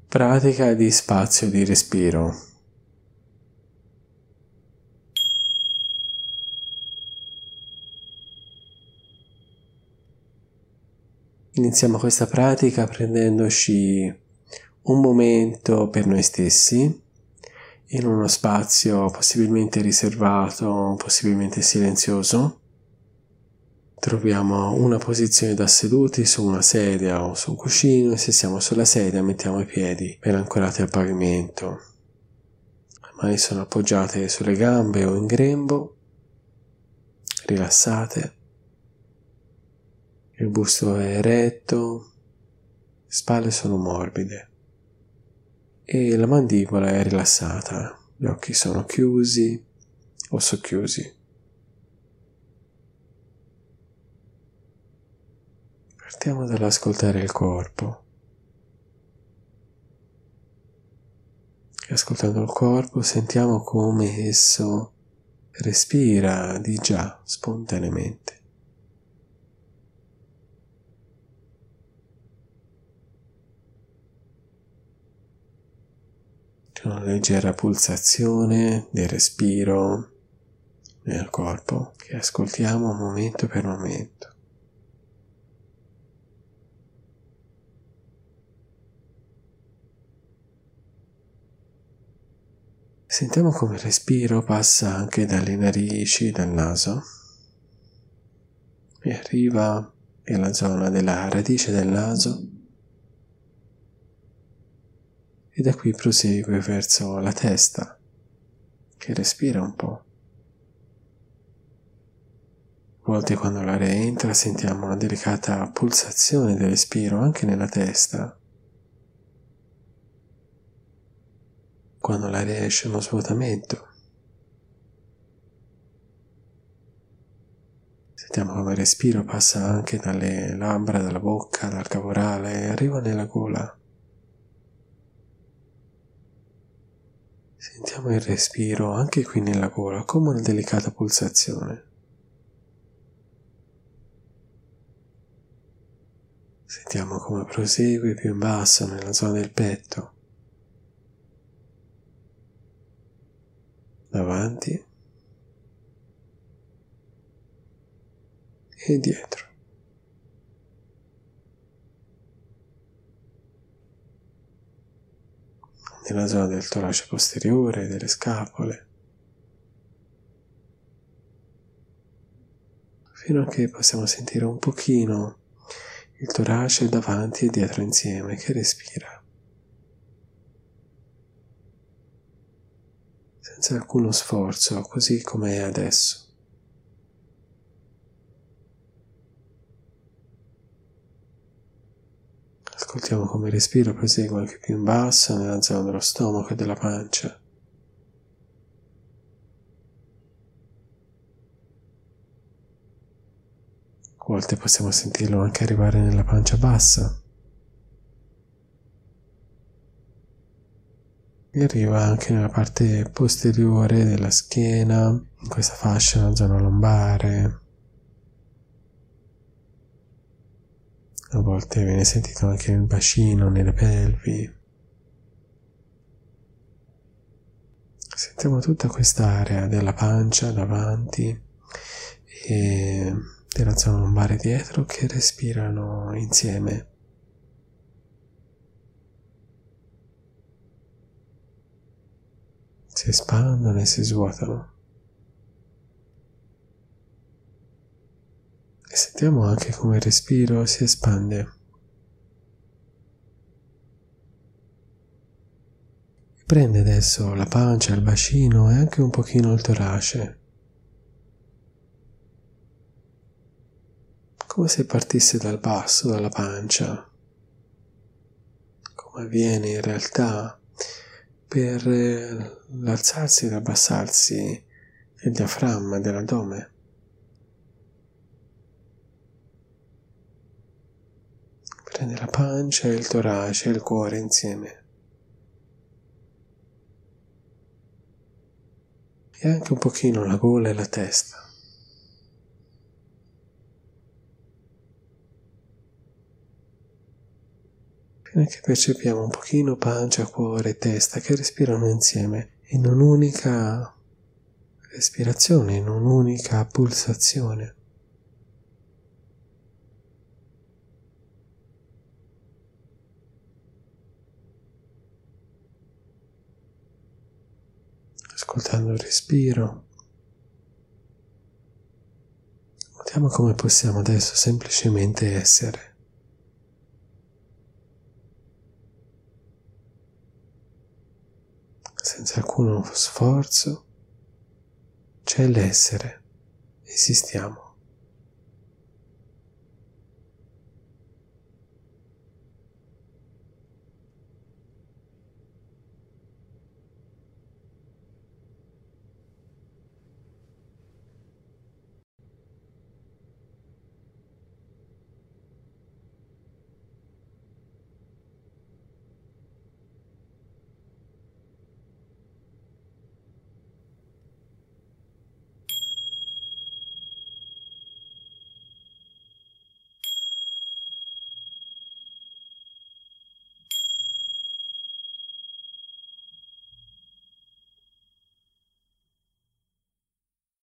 Pratica di spazio di respiro. Iniziamo questa pratica prendendoci un momento per noi stessi, in uno spazio possibilmente riservato, possibilmente silenzioso. Troviamo una posizione da seduti su una sedia o su un cuscino e se siamo sulla sedia mettiamo i piedi ben ancorati al pavimento. Le mani sono appoggiate sulle gambe o in grembo, rilassate. Il busto è eretto, le spalle sono morbide e la mandibola è rilassata, gli occhi sono chiusi o socchiusi. Partiamo dall'ascoltare il corpo. E ascoltando il corpo sentiamo come esso respira di già spontaneamente. C'è una leggera pulsazione del respiro nel corpo che ascoltiamo momento per momento. Sentiamo come il respiro passa anche dalle narici, dal naso e arriva nella zona della radice del naso e da qui prosegue verso la testa che respira un po'. A volte quando l'aria entra sentiamo una delicata pulsazione del respiro anche nella testa. Quando l'aria esce uno svuotamento. Sentiamo come il respiro passa anche dalle labbra, dalla bocca, dal cavorale e arriva nella gola. Sentiamo il respiro anche qui nella gola come una delicata pulsazione. Sentiamo come prosegue più in basso nella zona del petto. Davanti e dietro. Nella zona del torace posteriore, delle scapole, fino a che possiamo sentire un pochino il torace davanti e dietro insieme che respira, senza alcuno sforzo, così come è adesso. Ascoltiamo come il respiro prosegue anche più in basso nella zona dello stomaco e della pancia. A volte possiamo sentirlo anche arrivare nella pancia bassa. E arriva anche nella parte posteriore della schiena, in questa fascia, nella zona lombare. A volte viene sentito anche nel bacino, nelle pelvi. Sentiamo tutta quest'area della pancia davanti e della zona lombare dietro che respirano insieme. Si espandono e si svuotano. E sentiamo anche come il respiro si espande. Prende adesso la pancia, il bacino e anche un pochino il torace. Come se partisse dal basso, dalla pancia. Come avviene in realtà per l'alzarsi ed abbassarsi del diaframma, dell'addome. Prende la pancia, il torace e il cuore insieme. E anche un pochino la gola e la testa. fino a che percepiamo un pochino pancia, cuore e testa che respirano insieme in un'unica respirazione, in un'unica pulsazione. Ascoltando il respiro, notiamo come possiamo adesso semplicemente essere. Senza alcuno sforzo, c'è l'essere, esistiamo.